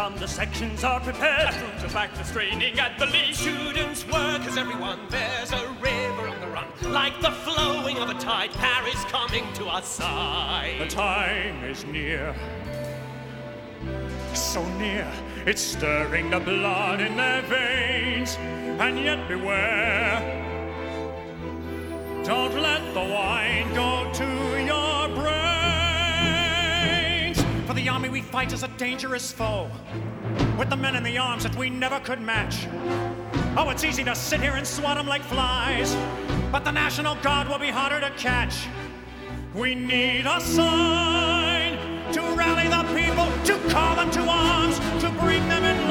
come, the sections are prepared. Troops are back to straining at the lead. Students, workers, everyone, there's a river on the run. Like the flowing of a tide, Paris coming to our side. The time is near, so near, it's stirring the blood in their veins. And yet beware, don't let the wine go to your brains. For the army we fight is a dangerous foe, with the men in the arms that we never could match. Oh, it's easy to sit here and swat them like flies, but the National Guard will be harder to catch. We need a sign to rally the people, to call them to arms, to bring them in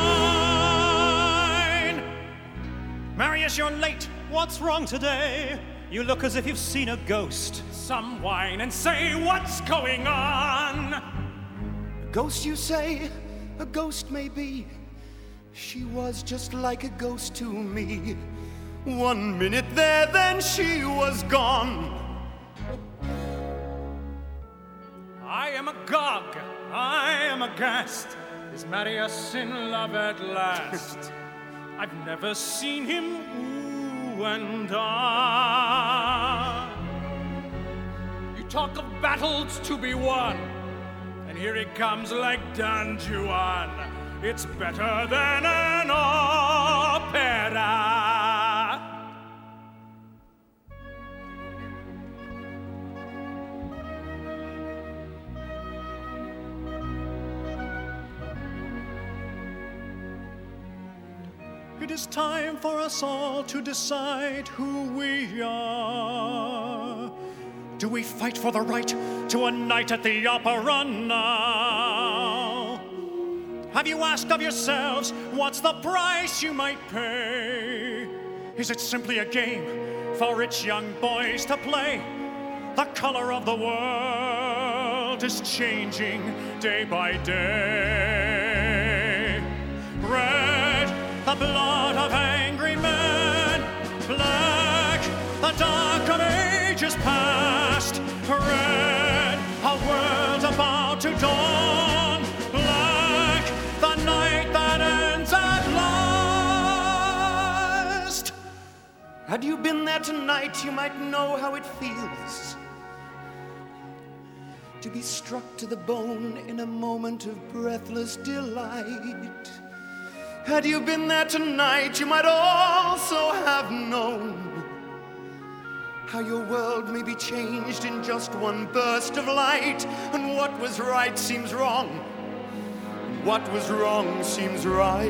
line. Marius, you're late. What's wrong today? You look as if you've seen a ghost. Some whine and say, what's going on? A ghost, you say? A ghost may be. She was just like a ghost to me. 1 minute there, then she was gone. I am agog, I am aghast. Is Marius in love at last? I've never seen him ooh and ah. You talk of battles to be won, and here he comes like Don Juan. It's better than an opera. It is time for us all to decide who we are. Do we fight for the right to a night at the opera now? Have you asked of yourselves what's the price you might pay? Is it simply a game for rich young boys to play? The color of the world is changing day by day. Red, the blood of angry men. Black, the dark of ages past. Red, a world about to dawn. Black, the night that ends at last. Had you been there tonight, you might know how it feels to be struck to the bone in a moment of breathless delight. Had you been there tonight, you might also have known how your world may be changed in just one burst of light, and what was right seems wrong, and what was wrong seems right.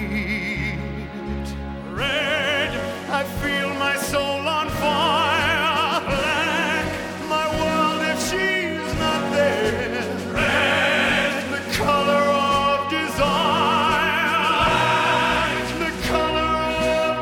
Red, I feel my soul on fire. Black, my world if she's not there. Red, the color of desire. The color of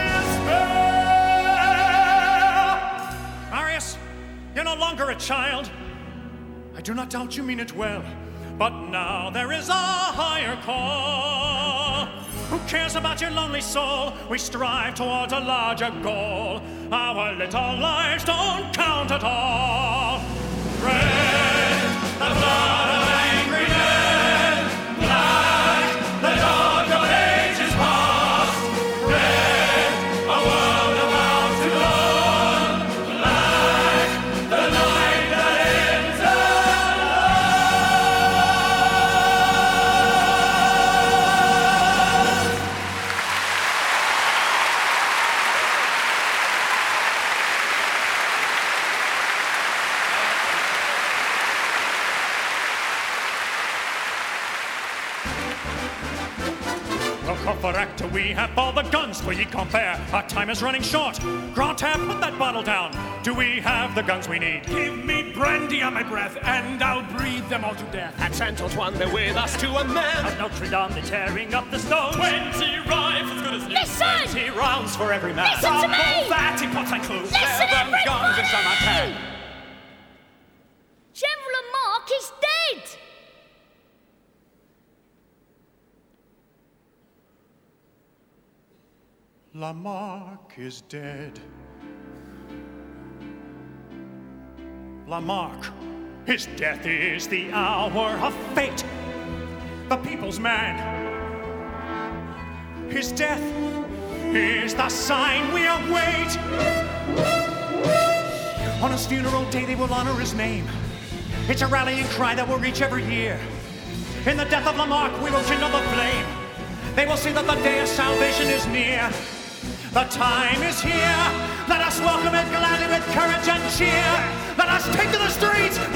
despair. Marius, you're no longer a child. I do not doubt you mean it well, but now there is a higher call. Who cares about your lonely soul? We strive towards a larger goal. Our little lives don't count at all. Red, the blood of angry men. Black, the dark of ages past. Red, a world about to dawn. Black, the night that ends at For actor, we have all the guns for ye compare. Our time is running short. Grantaire, put that bottle down. Do we have the guns we need? Give me brandy on my breath, and I'll breathe them all to death. At Saint-Antoine, they're with us to a man. At Notre Dame, they're tearing up the stones. 20 rifles, good as new. Listen! 20 rounds for every man. Listen to me! 30 pots and clothes. Listen, 7 guns in everybody! Saint-Martin. General Lamarck is dead! Lamarck is dead. Lamarck, his death is the hour of fate. the people's man. His death is the sign we await. On his funeral day, they will honor his name. It's a rallying cry that will reach every ear. In the death of Lamarck, we will kindle the flame. They will see that the day of salvation is near. The time is here. Let us welcome it gladly with courage and cheer. Let us take to the streets.